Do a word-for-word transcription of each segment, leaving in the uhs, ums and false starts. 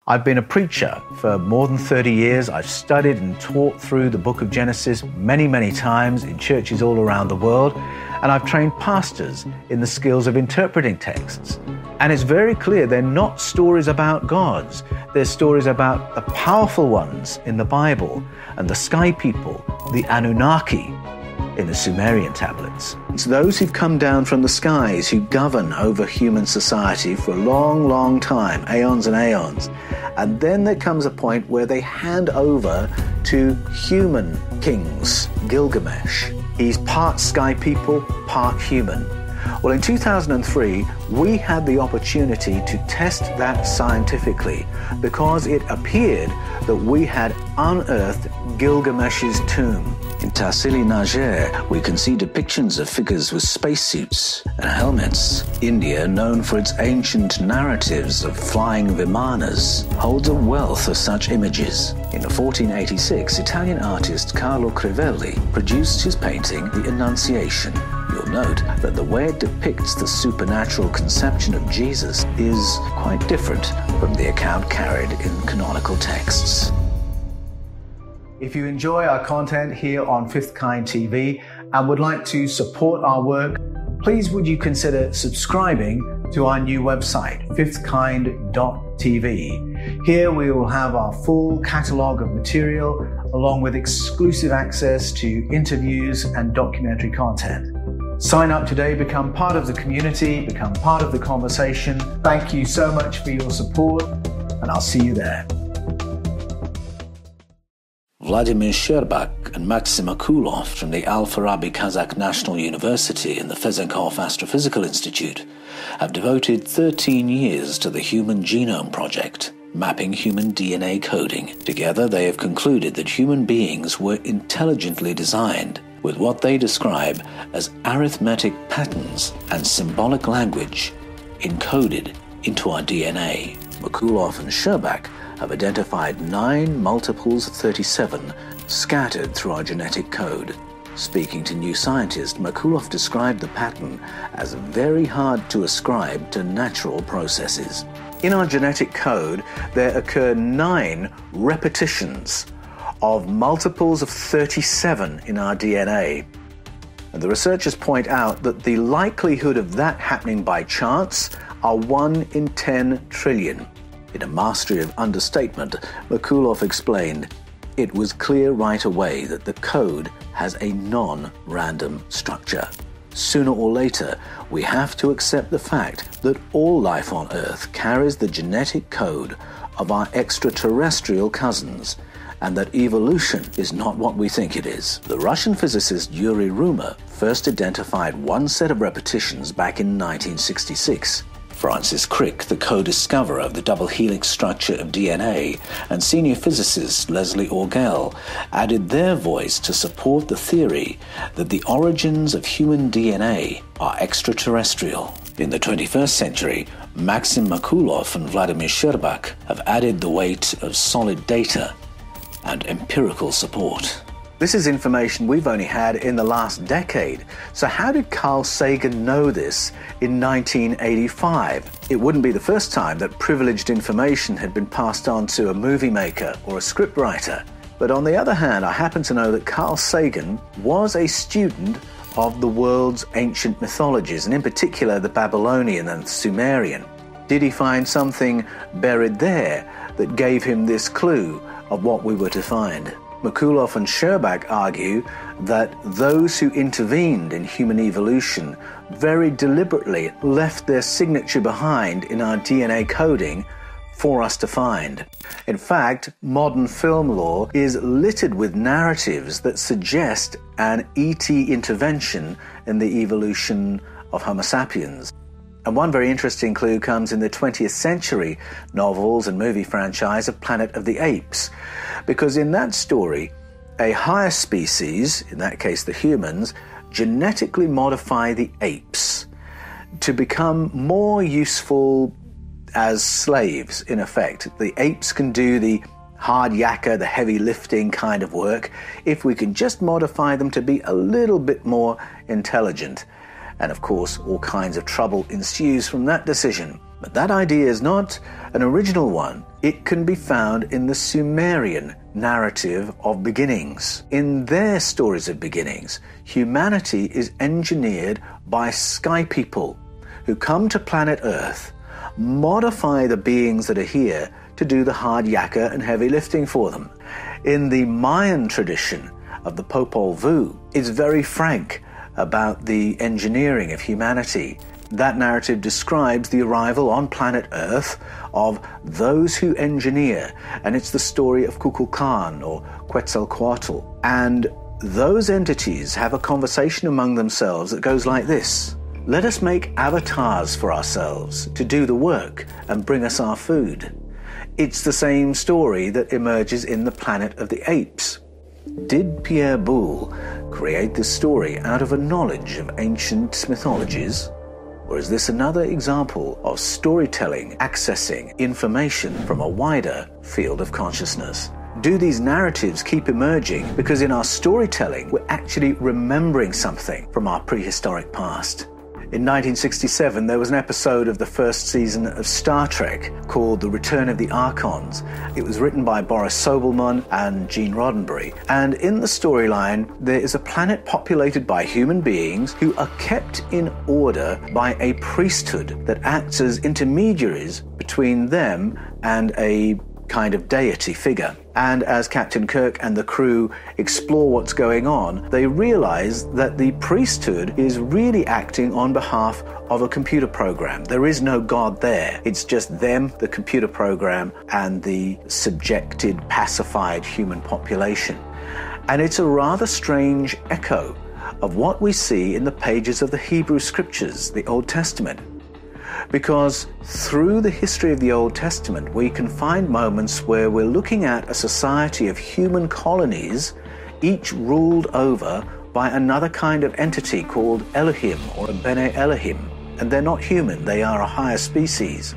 I've been a preacher for more than thirty years. I've studied and taught through the book of Genesis many, many times in churches all around the world, and I've trained pastors in the skills of interpreting texts. And it's very clear they're not stories about gods. They're stories about the powerful ones in the Bible and the sky people, the Anunnaki, in the Sumerian tablets. It's those who've come down from the skies who govern over human society for a long, long time, aeons and aeons. And then there comes a point where they hand over to human kings, Gilgamesh. He's part sky people, part human. Well, in two thousand three, we had the opportunity to test that scientifically because it appeared that we had unearthed Gilgamesh's tomb. In Tassili Niger, we can see depictions of figures with spacesuits and helmets. India, known for its ancient narratives of flying vimanas, holds a wealth of such images. In fourteen eighty-six, Italian artist Carlo Crivelli produced his painting, The Annunciation. You'll note that the way it depicts the supernatural conception of Jesus is quite different from the account carried in canonical texts. If you enjoy our content here on Fifth Kind T V and would like to support our work, please would you consider subscribing to our new website, fifth kind dot t v. Here we will have our full catalogue of material along with exclusive access to interviews and documentary content. Sign up today, become part of the community, become part of the conversation. Thank you so much for your support, and I'll see you there. Vladimir Sherbak and Maxim Akulov from the Al-Farabi Kazakh National University and the Fezenkov Astrophysical Institute have devoted thirteen years to the Human Genome Project, mapping human D N A coding. Together, they have concluded that human beings were intelligently designed with what they describe as arithmetic patterns and symbolic language encoded into our D N A. Makulov and Sherbak have identified nine multiples of thirty-seven scattered through our genetic code. Speaking to New Scientist, Makulov described the pattern as very hard to ascribe to natural processes. In our genetic code, there occur nine repetitions of multiples of thirty-seven in our D N A. And the researchers point out that the likelihood of that happening by chance are one in ten trillion. In a mastery of understatement, Makulov explained, "It was clear right away that the code has a non-random structure. Sooner or later, we have to accept the fact that all life on Earth carries the genetic code of our extraterrestrial cousins, and that evolution is not what we think it is." The Russian physicist Yuri Rumer first identified one set of repetitions back in nineteen sixty-six. Francis Crick, the co-discoverer of the double helix structure of D N A, and senior physicist Leslie Orgel added their voice to support the theory that the origins of human D N A are extraterrestrial. In the twenty-first century, Maxim Makulov and Vladimir Sherbak have added the weight of solid data and empirical support. This is information we've only had in the last decade. So how did Carl Sagan know this in nineteen eighty-five? It wouldn't be the first time that privileged information had been passed on to a movie maker or a scriptwriter. But on the other hand, I happen to know that Carl Sagan was a student of the world's ancient mythologies, and in particular the Babylonian and Sumerian. Did he find something buried there that gave him this clue of what we were to find? Makulov and Sherbak argue that those who intervened in human evolution very deliberately left their signature behind in our D N A coding for us to find. In fact, modern film lore is littered with narratives that suggest an E T intervention in the evolution of Homo sapiens. And one very interesting clue comes in the twentieth century novels and movie franchise of Planet of the Apes, because in that story, a higher species, in that case the humans, genetically modify the apes to become more useful as slaves, in effect. The apes can do the hard yakka, the heavy lifting kind of work, if we can just modify them to be a little bit more intelligent. And of course, all kinds of trouble ensues from that decision. But that idea is not an original one. It can be found in the Sumerian narrative of beginnings. In their stories of beginnings, humanity is engineered by sky people who come to planet Earth, modify the beings that are here to do the hard yakka and heavy lifting for them. In the Mayan tradition of the Popol Vuh, it's very frank about the engineering of humanity. That narrative describes the arrival on planet Earth of those who engineer, and it's the story of Kukulkan or Quetzalcoatl. And those entities have a conversation among themselves that goes like this: let us make avatars for ourselves to do the work and bring us our food. It's the same story that emerges in the Planet of the Apes. Did Pierre Boulle create this story out of a knowledge of ancient mythologies? Or is this another example of storytelling accessing information from a wider field of consciousness? Do these narratives keep emerging because in our storytelling we're actually remembering something from our prehistoric past? In nineteen sixty-seven, there was an episode of the first season of Star Trek called The Return of the Archons. It was written by Boris Sobelman and Gene Roddenberry. And in the storyline, there is a planet populated by human beings who are kept in order by a priesthood that acts as intermediaries between them and a kind of deity figure. And as Captain Kirk and the crew explore what's going on, they realize that the priesthood is really acting on behalf of a computer program. There is no God there. It's just them, the computer program, and the subjected, pacified human population. And it's a rather strange echo of what we see in the pages of the Hebrew Scriptures, the Old Testament. Because through the history of the Old Testament, we can find moments where we're looking at a society of human colonies, each ruled over by another kind of entity called Elohim or Bene Elohim. And they're not human, they are a higher species.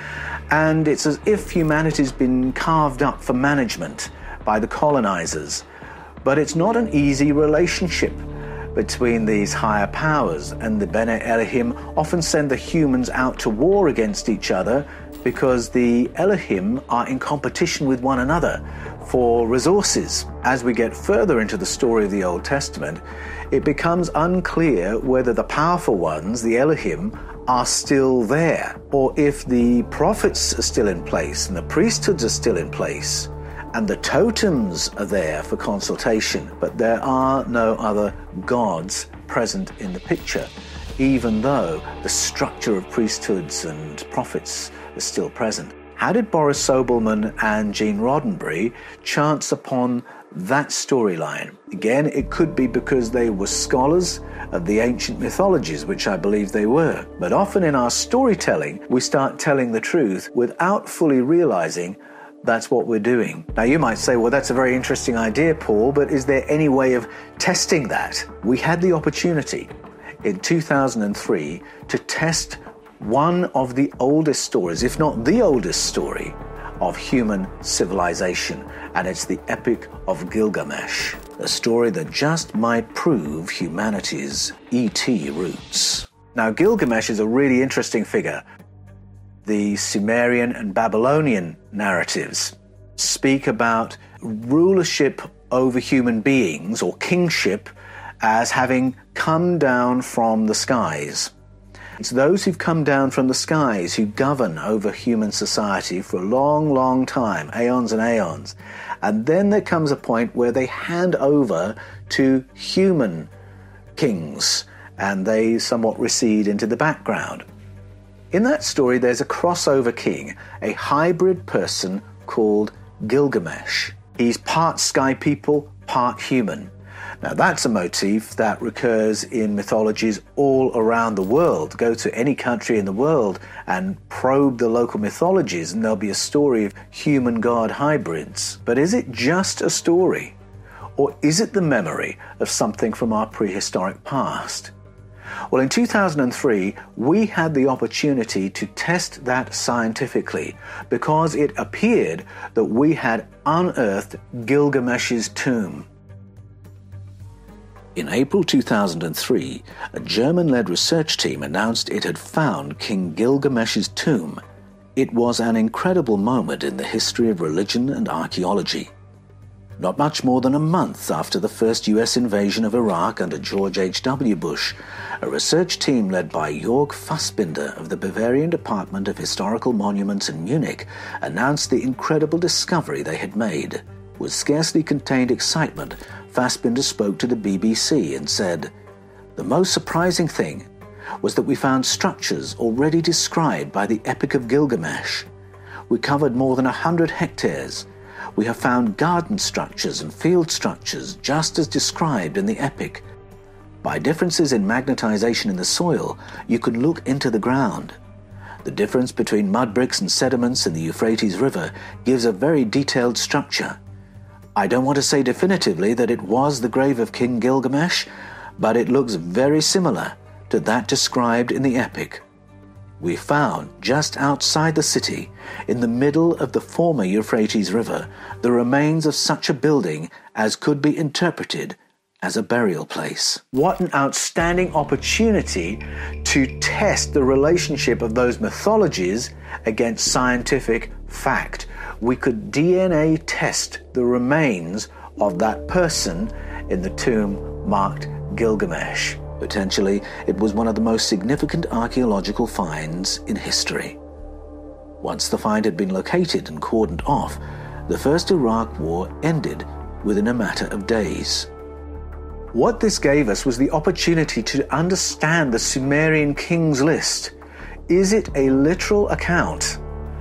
And it's as if humanity's been carved up for management by the colonizers. But it's not an easy relationship between these higher powers, and the Bene Elohim often send the humans out to war against each other because the Elohim are in competition with one another for resources. As we get further into the story of the Old Testament, it becomes unclear whether the powerful ones, the Elohim, are still there, or if the prophets are still in place and the priesthoods are still in place, and the totems are there for consultation, but there are no other gods present in the picture, even though the structure of priesthoods and prophets is still present. How did Boris Sobelman and Gene Roddenberry chance upon that storyline? Again, it could be because they were scholars of the ancient mythologies, which I believe they were. But often in our storytelling, we start telling the truth without fully realizing that's what we're doing. Now you might say, well, that's a very interesting idea, Paul, but is there any way of testing that? We had the opportunity in two thousand three to test one of the oldest stories, if not the oldest story, of human civilization, and it's the Epic of Gilgamesh, a story that just might prove humanity's E T roots. Now, Gilgamesh is a really interesting figure. The Sumerian and Babylonian narratives speak about rulership over human beings, or kingship, as having come down from the skies. It's those who've come down from the skies who govern over human society for a long, long time, aeons and aeons. And then there comes a point where they hand over to human kings, and they somewhat recede into the background. In that story, there's a crossover king, a hybrid person called Gilgamesh. He's part sky people, part human. Now, that's a motif that recurs in mythologies all around the world. Go to any country in the world and probe the local mythologies, and there'll be a story of human-god hybrids. But is it just a story? Or is it the memory of something from our prehistoric past? Well, in two thousand three, we had the opportunity to test that scientifically because it appeared that we had unearthed Gilgamesh's tomb. In April two thousand three, a German-led research team announced it had found King Gilgamesh's tomb It was an incredible moment in the history of religion and archaeology. Not much more than a month after the first U S invasion of Iraq under George H W Bush, a research team led by Jörg Fassbinder of the Bavarian Department of Historical Monuments in Munich announced the incredible discovery they had made. With scarcely contained excitement, Fassbinder spoke to the B B C and said, "The most surprising thing was that we found structures already described by the Epic of Gilgamesh. We covered more than a hundred hectares. We have found garden structures and field structures just as described in the Epic. By differences in magnetization in the soil, you can look into the ground. The difference between mud bricks and sediments in the Euphrates River gives a very detailed structure. I don't want to say definitively that it was the grave of King Gilgamesh, but it looks very similar to that described in the Epic. We found, just outside the city, in the middle of the former Euphrates River, the remains of such a building as could be interpreted as a burial place." What an outstanding opportunity to test the relationship of those mythologies against scientific fact. We could D N A test the remains of that person in the tomb marked Gilgamesh. Potentially, it was one of the most significant archaeological finds in history. Once the find had been located and cordoned off, the First Iraq War ended within a matter of days. What this gave us was the opportunity to understand the Sumerian kings list. Is it a literal account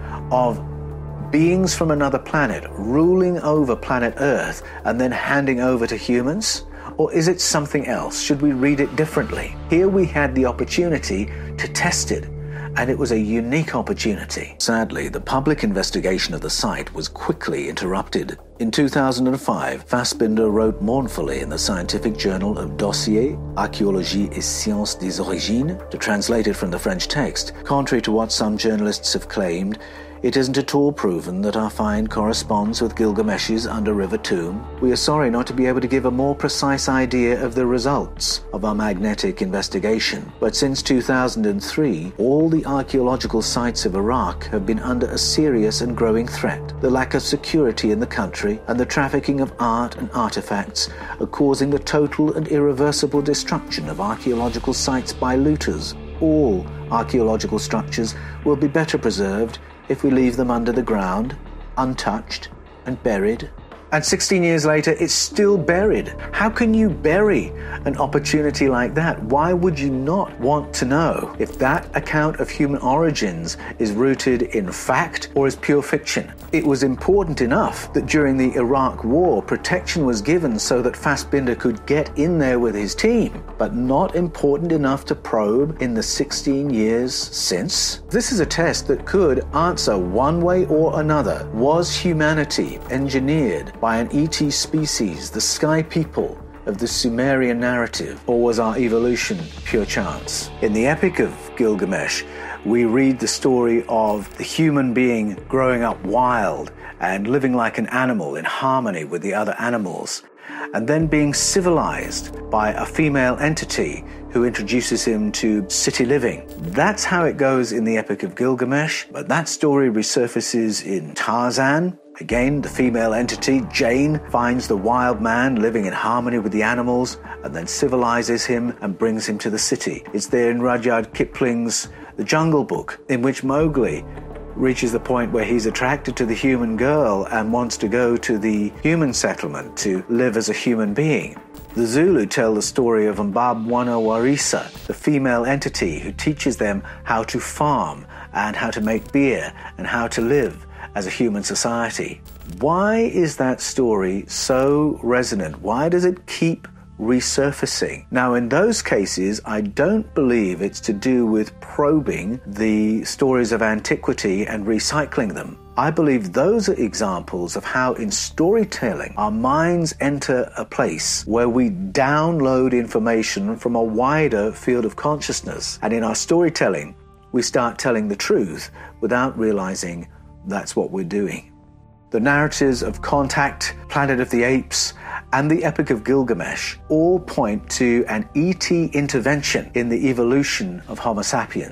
of beings from another planet ruling over planet Earth and then handing over to humans? Or is it something else? Should we read it differently? Here we had the opportunity to test it, and it was a unique opportunity. Sadly, the public investigation of the site was quickly interrupted. In two thousand five, Fassbinder wrote mournfully in the scientific journal of Dossier, Archéologie et Sciences des Origines, to translate it from the French text. Contrary to what some journalists have claimed, it isn't at all proven that our find corresponds with Gilgamesh's under-river tomb. We are sorry not to be able to give a more precise idea of the results of our magnetic investigation, but since two thousand three, all the archaeological sites of Iraq have been under a serious and growing threat. The lack of security in the country and the trafficking of art and artifacts are causing the total and irreversible destruction of archaeological sites by looters. All archaeological structures will be better preserved if we leave them under the ground, untouched and buried. And sixteen years later, it's still buried. How can you bury an opportunity like that? Why would you not want to know if that account of human origins is rooted in fact or is pure fiction? It was important enough that during the Iraq War, protection was given so that Fassbinder could get in there with his team, but not important enough to probe in the sixteen years since. This is a test that could answer one way or another. Was humanity engineered by an E T species, the sky people of the Sumerian narrative, or was our evolution pure chance? In the Epic of Gilgamesh, we read the story of the human being growing up wild and living like an animal in harmony with the other animals, and then being civilized by a female entity who introduces him to city living. That's how it goes in the Epic of Gilgamesh, but that story resurfaces in Tarzan. Again, the female entity, Jane, finds the wild man living in harmony with the animals and then civilizes him and brings him to the city. It's there in Rudyard Kipling's The Jungle Book, in which Mowgli reaches the point where he's attracted to the human girl and wants to go to the human settlement to live as a human being. The Zulu tell the story of Mbabwana-Warisa, the female entity who teaches them how to farm and how to make beer and how to live as a human society. Why is that story so resonant? Why does it keep resurfacing? Now, in those cases, I don't believe it's to do with probing the stories of antiquity and recycling them. I believe those are examples of how in storytelling our minds enter a place where we download information from a wider field of consciousness. And in our storytelling, we start telling the truth without realizing that's what we're doing. The narratives of Contact, Planet of the Apes, and the Epic of Gilgamesh all point to an E T intervention in the evolution of Homo sapiens.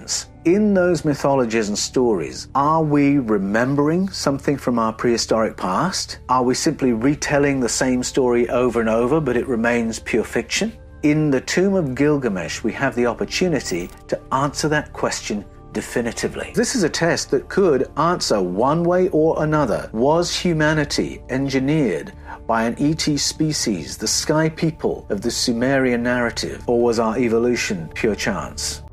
In those mythologies and stories, are we remembering something from our prehistoric past? Are we simply retelling the same story over and over, but it remains pure fiction? In the Tomb of Gilgamesh, we have the opportunity to answer that question definitively. This is a test that could answer one way or another. Was humanity engineered by an E T species, the sky people of the Sumerian narrative, or was our evolution pure chance?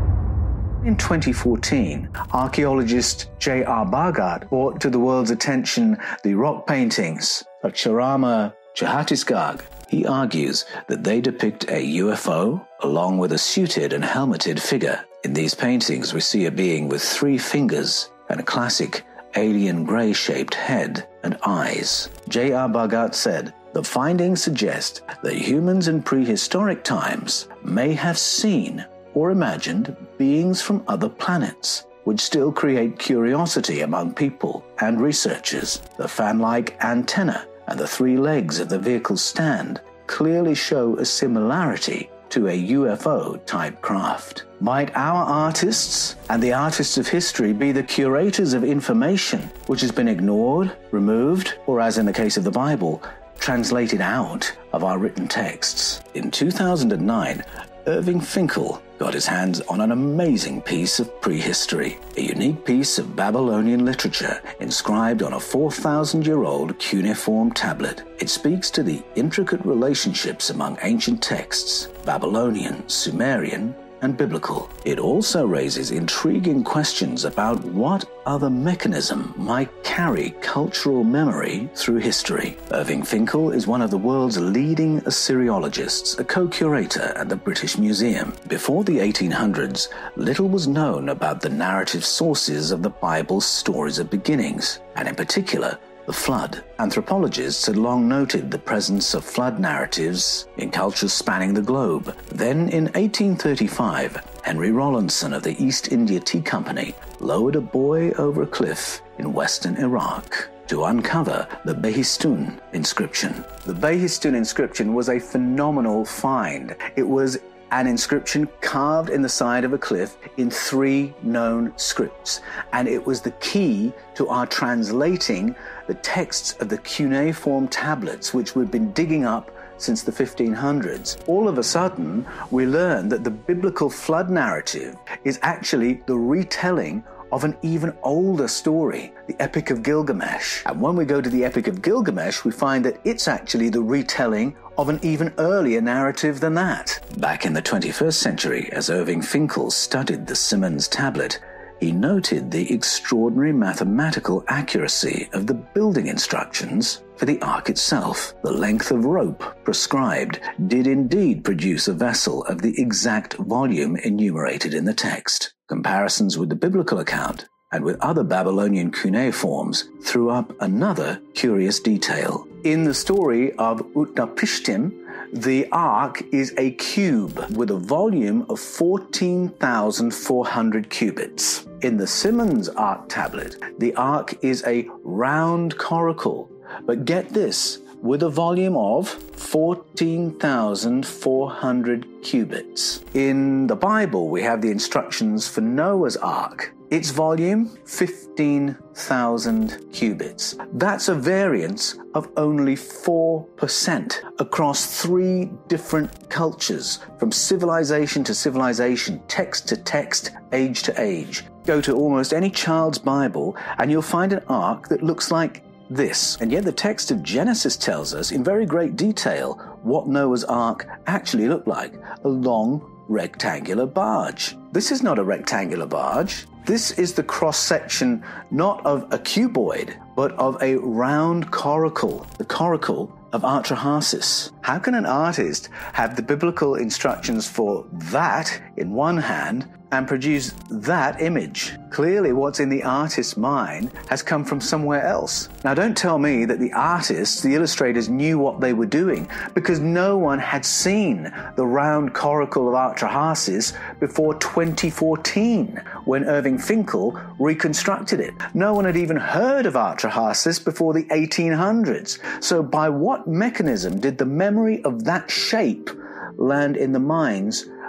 In twenty fourteen, archaeologist J R Bhagat brought to the world's attention the rock paintings of Charama Chhattisgarh. He argues that they depict a U F O along with a suited and helmeted figure. In these paintings, we see a being with three fingers and a classic alien grey-shaped head and eyes. J R Bhagat said, "The findings suggest that humans in prehistoric times may have seen or imagined beings from other planets, which still create curiosity among people and researchers. The fan-like antenna and the three legs of the vehicle's stand clearly show a similarity to a U F O-type craft. Might our artists and the artists of history be the curators of information which has been ignored, removed, or as in the case of the Bible, translated out of our written texts?" In two thousand nine, Irving Finkel got his hands on an amazing piece of prehistory, a unique piece of Babylonian literature inscribed on a four thousand year old cuneiform tablet. It speaks to the intricate relationships among ancient texts, Babylonian, Sumerian, and biblical. It also raises intriguing questions about what other mechanism might carry cultural memory through history. Irving Finkel is one of the world's leading Assyriologists, a co-curator at the British Museum. Before the eighteen hundreds, little was known about the narrative sources of the Bible's stories of beginnings, and in particular, the flood. Anthropologists had long noted the presence of flood narratives in cultures spanning the globe. Then, in eighteen thirty-five, Henry Rawlinson of the East India Tea Company lowered a buoy over a cliff in western Iraq to uncover the Behistun inscription. The Behistun inscription was a phenomenal find. It was an inscription carved in the side of a cliff in three known scripts, and it was the key to our translating the texts of the cuneiform tablets which we've been digging up since the fifteen hundreds. All of a sudden, we learn that the biblical flood narrative is actually the retelling of an even older story, the Epic of Gilgamesh. And when we go to the Epic of Gilgamesh, we find that it's actually the retelling of an even earlier narrative than that. Back in the twenty-first century, as Irving Finkel studied the Simmons tablet, he noted the extraordinary mathematical accuracy of the building instructions for the ark itself. The length of rope prescribed did indeed produce a vessel of the exact volume enumerated in the text. Comparisons with the biblical account and with other Babylonian cuneiforms threw up another curious detail. In the story of Utnapishtim, the ark is a cube with a volume of fourteen thousand four hundred cubits. In the Simmons Ark tablet, the ark is a round coracle, but get this, with a volume of fourteen thousand four hundred cubits. In the Bible, we have the instructions for Noah's Ark. Its volume, fifteen thousand cubits. That's a variance of only four percent across three different cultures, from civilization to civilization, text to text, age to age. Go to almost any child's Bible and you'll find an ark that looks like this. And yet the text of Genesis tells us in very great detail what Noah's Ark actually looked like, a long rectangular barge. This is not a rectangular barge. This is the cross-section not of a cuboid, but of a round coracle, the coracle of Atrahasis. How can an artist have the biblical instructions for that in one hand and produce that image? Clearly what's in the artist's mind has come from somewhere else. Now don't tell me that the artists, the illustrators, knew what they were doing, because no one had seen the round coracle of Atrahasis before twenty fourteen, when Irving Finkel reconstructed it. No one had even heard of Atrahasis before the eighteen hundreds. So by what mechanism did the memory of that shape land in the minds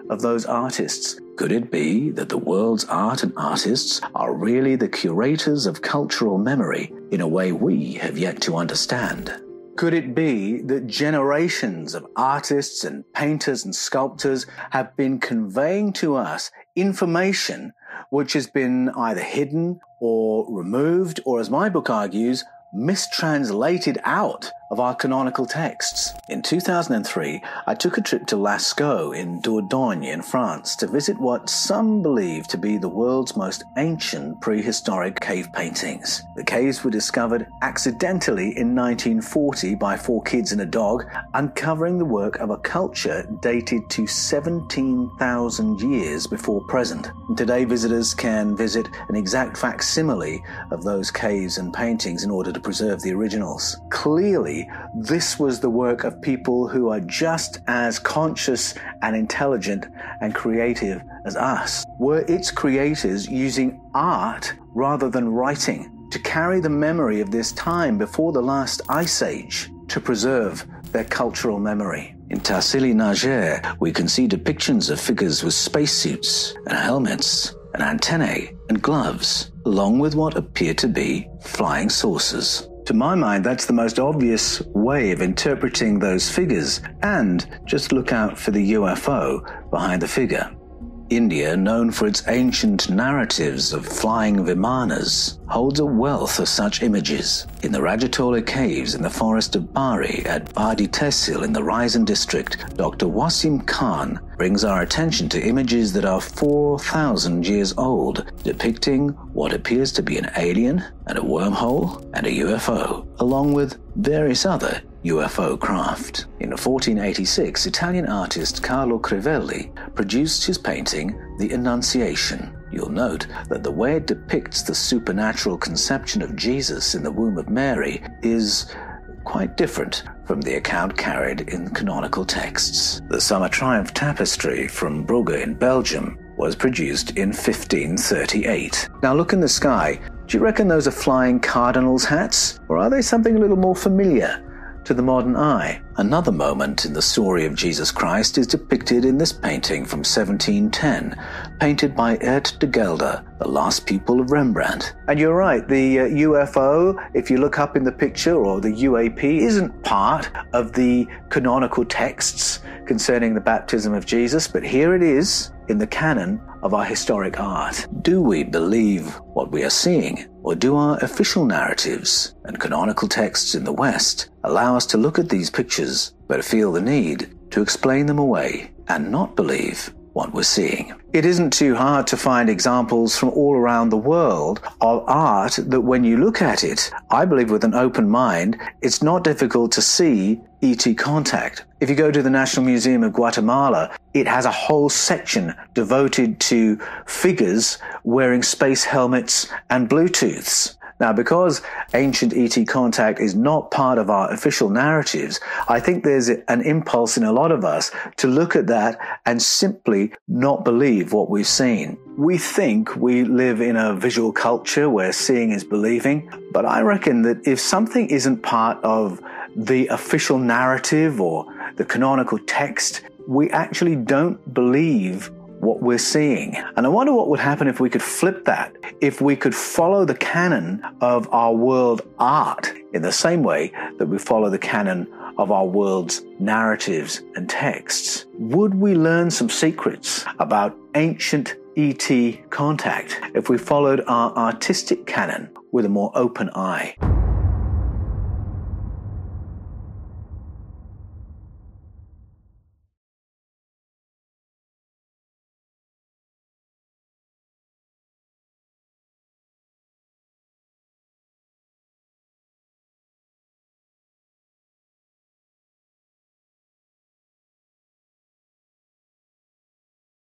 of those artists? Could it be that the world's art and artists are really the curators of cultural memory in a way we have yet to understand? Could it be that generations of artists and painters and sculptors have been conveying to us information which has been either hidden or removed, or as my book argues, mistranslated out of our canonical texts? In two thousand three, I took a trip to Lascaux in Dordogne in France to visit what some believe to be the world's most ancient prehistoric cave paintings. The caves were discovered accidentally in nineteen forty by four kids and a dog, uncovering the work of a culture dated to seventeen thousand years before present. And today visitors can visit an exact facsimile of those caves and paintings in order to preserve the originals. Clearly, this was the work of people who are just as conscious and intelligent and creative as us. Were its creators using art rather than writing to carry the memory of this time before the last ice age, to preserve their cultural memory? In Tassili-n'Ajjer, we can see depictions of figures with spacesuits and helmets and antennae and gloves, along with what appear to be flying saucers. To my mind, that's the most obvious way of interpreting those figures, and just look out for the U F O behind the figure. India, known for its ancient narratives of flying vimanas, holds a wealth of such images. In the Rajatola caves in the forest of Bari at Badi Tehsil in the Raisin district, Doctor Wasim Khan brings our attention to images that are four thousand years old, depicting what appears to be an alien and a wormhole and a U F O, along with various other U F O craft. In fourteen eighty-six, Italian artist Carlo Crivelli produced his painting, The Annunciation. You'll note that the way it depicts the supernatural conception of Jesus in the womb of Mary is quite different from the account carried in canonical texts. The Summer Triumph Tapestry from Brugge in Belgium was produced in fifteen thirty-eight. Now look in the sky. Do you reckon those are flying cardinals' hats? Or are they something a little more familiar to the modern eye? Another moment in the story of Jesus Christ is depicted in this painting from seventeen ten, painted by Ert de Gelder, the last pupil of Rembrandt. And you're right, the uh, U F O, if you look up in the picture, or the U A P, isn't part of the canonical texts concerning the baptism of Jesus, but here it is in the canon of our historic art. Do we believe what we are seeing, or do our official narratives and canonical texts in the West allow us to look at these pictures but feel the need to explain them away and not believe what we're seeing? It isn't too hard to find examples from all around the world of art that when you look at it, I believe with an open mind, it's not difficult to see E T contact. If you go to the National Museum of Guatemala, it has a whole section devoted to figures wearing space helmets and Bluetooths. Now, because ancient E T contact is not part of our official narratives, I think there's an impulse in a lot of us to look at that and simply not believe what we've seen. We think we live in a visual culture where seeing is believing, but I reckon that if something isn't part of the official narrative or the canonical text, we actually don't believe what we're seeing. And I wonder what would happen if we could flip that, if we could follow the canon of our world art in the same way that we follow the canon of our world's narratives and texts. Would we learn some secrets about ancient E T contact if we followed our artistic canon with a more open eye?